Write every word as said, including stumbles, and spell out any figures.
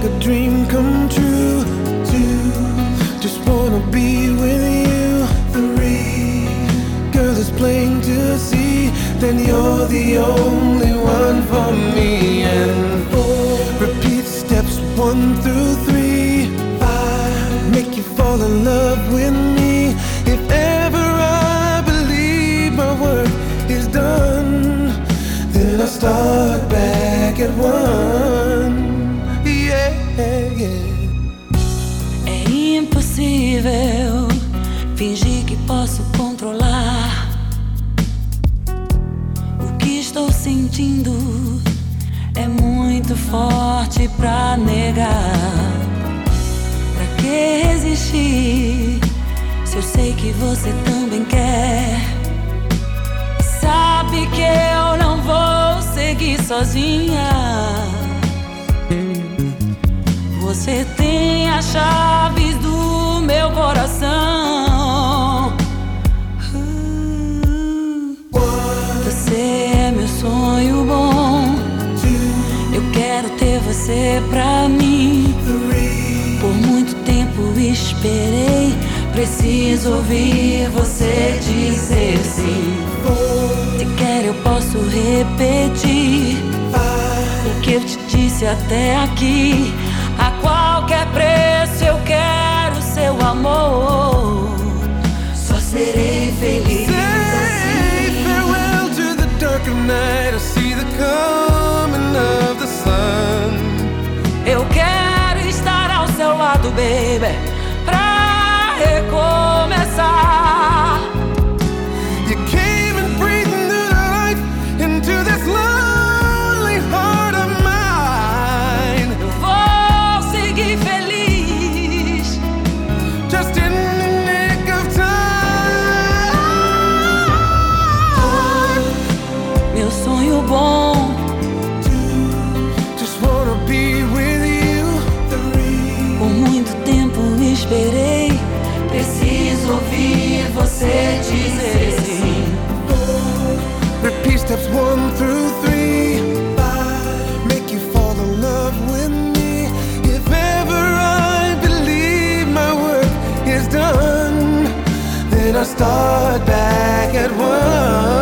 like a dream come true. Two, just wanna be with you. Three, girl, it's plain to see that you're the only one for me. And four, repeat steps one through three. Five, make you fall in love with me. If ever I believe my work is done, then I start back at one. Yeah, yeah. É impossível fingir que posso controlar o que estou sentindo. É muito forte pra negar. Pra que resistir se eu sei que você também quer? Sabe que eu não vou seguir sozinha. Você tem as chaves do meu coração. Você é meu sonho bom. Eu quero ter você pra mim. Por muito tempo esperei. Preciso ouvir você dizer sim. Se quer eu posso repetir o que eu te disse até aqui. A qualquer preço eu quero seu amor. Só serei feliz assim. Farewell to the dark of night. I see the coming of the sun. Eu quero estar ao seu lado, baby, pra recomeçar. You came and breathed new life into this lonely heart of mine. Eu vou seguir feliz, Just in the nick of time. meu sonho bom. Just wanna be with you. Three, Por muito tempo esperei. Preciso ouvir você dizer sim. repeat steps one through three. Five, make you fall in love with me. If ever I believe my work is done, then I start back at one.